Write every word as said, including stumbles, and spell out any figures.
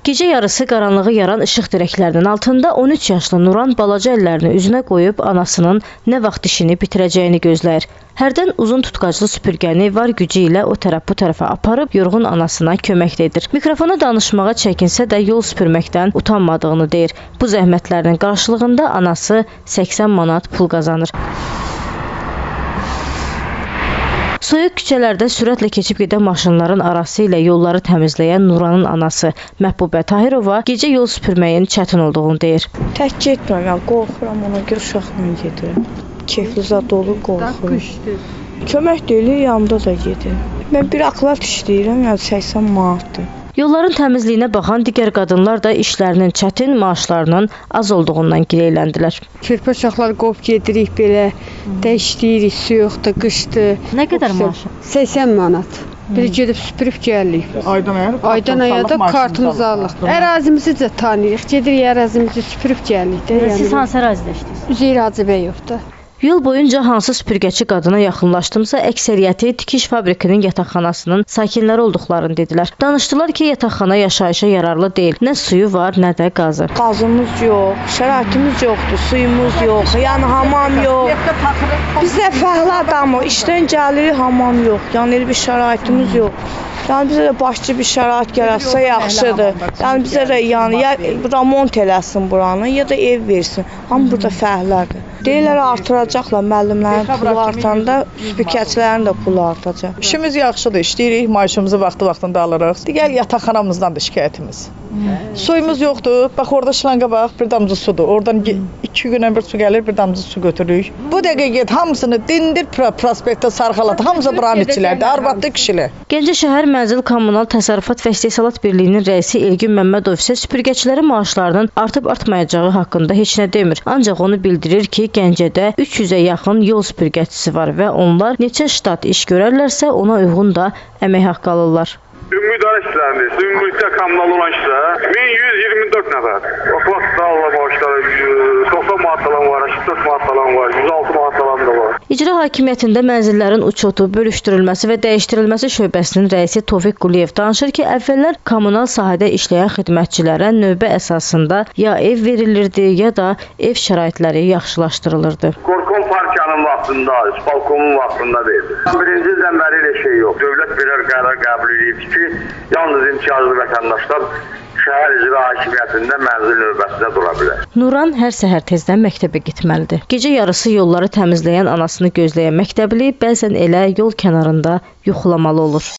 Gecə yarısı qaranlığı yaran işıq dirəklərinin altında on üç yaşlı Nuran balaca əllərini üzünə qoyub anasının nə vaxt işini bitirəcəyini gözləyir. Hərdən uzun tutqaclı süpürgəni var gücü ilə o tərəf bu tərəfə aparıb yorğun anasına kömək də edir. Mikrofona danışmağa çəkinsə də yol süpürməkdən utanmadığını deyir. Bu zəhmətlərinin qarşılığında anası səksən manat pul qazanır. Soyuq küçələrdə sürətlə keçib gedən maşınların arası ilə yolları təmizləyən Nuranın anası Məhbubə Tahirova gecə yol süpürməyin çətin olduğunu deyir. Tək getmirəm, ya, qorxuram, ona görə uşaqla gedirəm. Keyfli zad olur, qorxuram. Kömək deyilir, yanımda da gedir. Mən bir aklat işləyirəm, yəni səksən manatdır. Yolların təmizliyinə baxan digər qadınlar da işlərinin çətin, maaşlarının az olduğundan giləyləndilər. Körpə uşaqları qov gedirik belə, dəyişdiyirik, su yoxdur, qışdır. Nə qədər maaşı? səksən manat. Bir gedib süpürüb gəlirik. Aydan aya? Aydan aya da kartımızı alırıq. Ərazimizi də tanıyırıq, gedirik ərazimizi süpürüb gəlirik də. Yəni, siz hansı ərazidə işləyirsiniz? Üzeyir Hacıbəyovda. Yol boyunca hansı süpürgəçi qadına yaxınlaşdımsa, əksəriyyəti tikiş fabrikinin yataqxanasının sakinləri olduqlarını dedilər. Danışdılar ki, yataqxana yaşayışa yararlı deyil. Nə suyu var, nə də qazı. Qazımız yox, şəraitimiz yoxdur, suyumuz yox, yəni hamam yox. Bizdə fəhlə adamı, işdən gəlirik, hamam yox. Yəni elə bir şəraitimiz yox. Yəni bizə də başçı bir şərait gələsə yaxşıdır. Yəni bizə də yəni ya remont eləsin buranı, ya da ev versin. Hamı burada fəhlədir. Deyirlər artıracaqlar, müəllimlərin pulu artanda süpürgəçilərin də pulu artacaq. İşimiz yaxşıdır, işləyirik, maaşımızı vaxtı-vaxtında alırıq. Digər yataqxanamızdan da şikayətimiz. Hmm. Suyumuz yoxdur, bax orada şlanqa bax, bir damcı sudur. Oradan hmm. iki günə bir su gəlir, bir damcı su götürürük. Bu dəqiqə get, hamısını dindir prospektə sarxaladı, hamısı buranın içilərdir, arvadlı kişilər. Gəncə şəhər Mənzil Kommunal Təsərrüfat və İstehsalat Birliyinin rəisi Elgün Məmmədov isə süpürgəçilərin maaşlarının artıb-artmayacağı haqqında heç nə demir. Ancaq onu bildirir ki, Gəncədə üç yüzə yaxın yol süpürgəçisi var və onlar neçə ştat iş görərlərsə ona uyğun da əmək haqqı alırlar. Ümumidara işləndi. Ümumilikdə kommunal olan işlə min yüz iyirmi dörd nəfər. Klasda Allah bağışları, doxsan manat alan var, səksən dörd manat alan var, yüz altı manat alan da var. İcra Hakimiyyətində mənzillərin uçotu, bölüşdürülməsi və dəyişdirilməsi şöbəsinin rəisi Tofiq Quliyev danışır ki, əvvəllər kommunal sahədə işləyən xidmətçilərə növbə əsasında ya ev verilirdi, ya da ev şəraitləri yaxşılaşdırılırdı. Qorxon Parkiyanın vaxtında, İspalkomun vaxtında verdi. Birinci ildən bəri elə şey yox. Dövlət verər qərar qəbul edib ki, yalnız imtiyazlı vətəndaşlar şəhər icra hakimiyyətində mənzil növbəsində dura bilər. Nuran hər səhər tezdən məktəbə getməlidir. Gecə yarısı yolları təmizləyən anasını gözləyən məktəbli bəzən elə yol kənarında yuxulamalı olur.